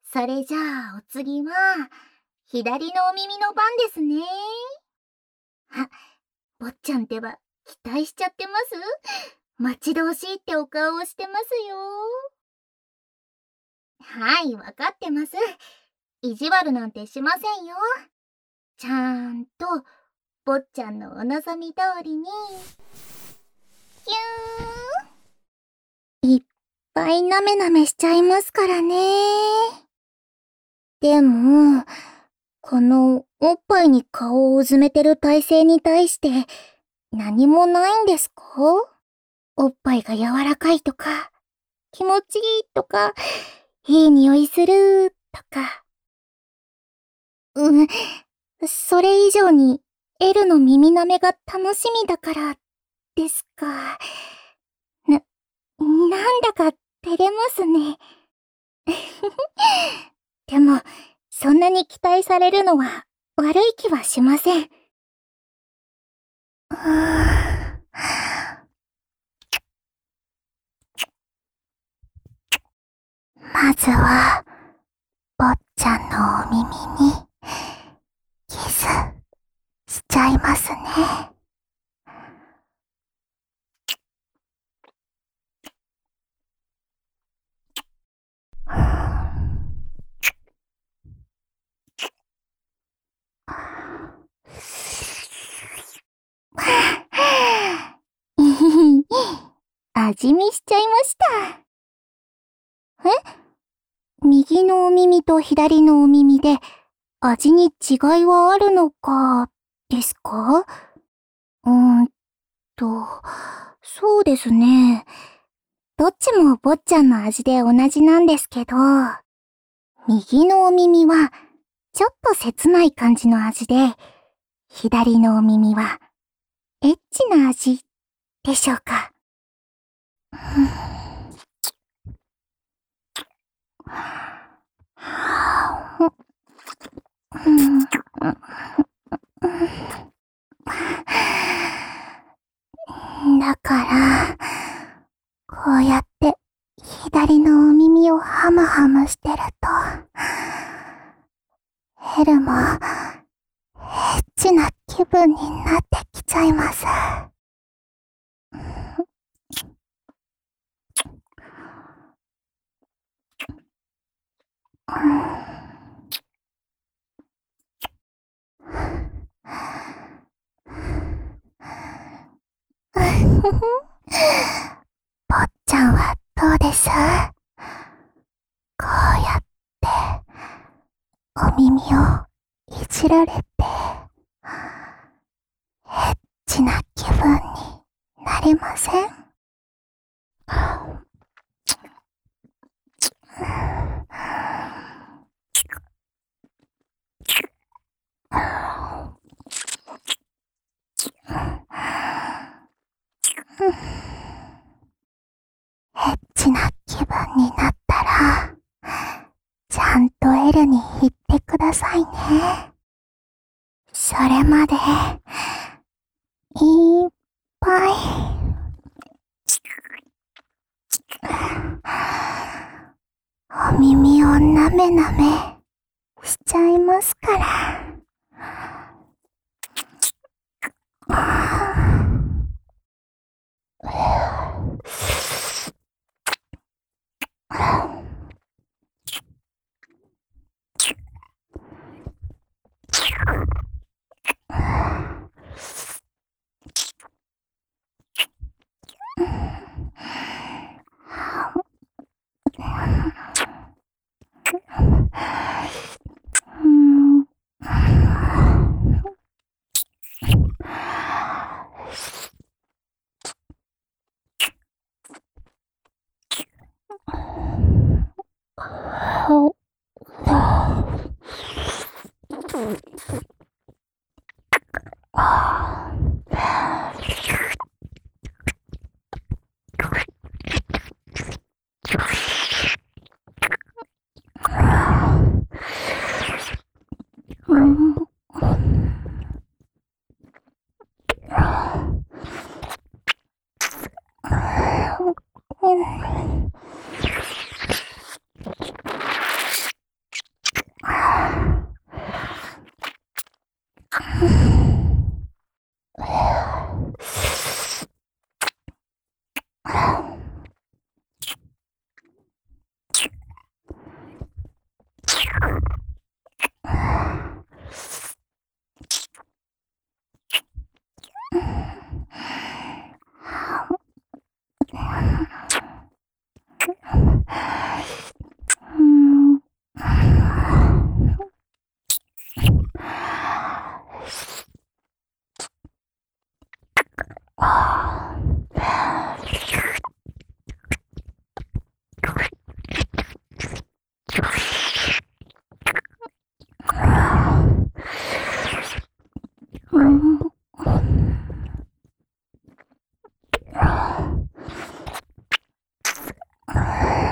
それじゃあお次は、左のお耳の番ですね。あ、坊ちゃんってば、期待しちゃってます？待ち遠しいってお顔をしてますよ。はい、わかってます。意地悪なんてしませんよ。ちゃんと、坊ちゃんのお望み通りに、キューン。いっぱいなめなめしちゃいますからね。でも、このおっぱいに顔をうずめてる体勢に対して何もないんですか？おっぱいが柔らかいとか、気持ちいいとか、いい匂いするとか。それ以上に L の耳舐めが楽しみだからですか。なんだか照れますね。でも、そんなに期待されるのは悪い気はしません。まずは、坊ちゃんのお耳に、キス、しちゃいますね。味見しちゃいました。右のお耳と左のお耳で味に違いはあるのか、ですか？と、そうですね。どっちも坊ちゃんの味で同じなんですけど、右のお耳はちょっと切ない感じの味で、左のお耳はエッチな味でしょうか。だから、こうやって左のお耳をハムハムしてると、ヘルもエッチな気分になってきちゃいます。坊ちゃんはどうです？こうやってお耳をいじられてエッチな気分になりません？エッチな気分になったら、ちゃんとLに言ってくださいね。それまで、いっぱい、お耳をなめなめしちゃいますから。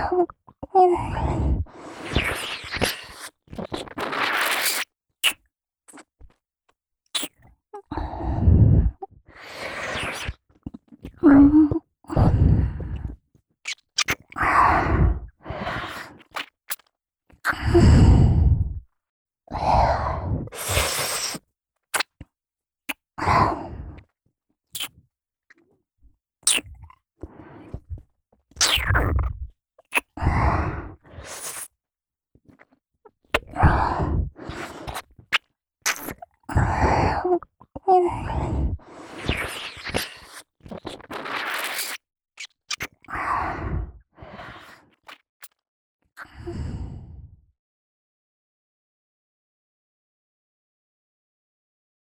うん。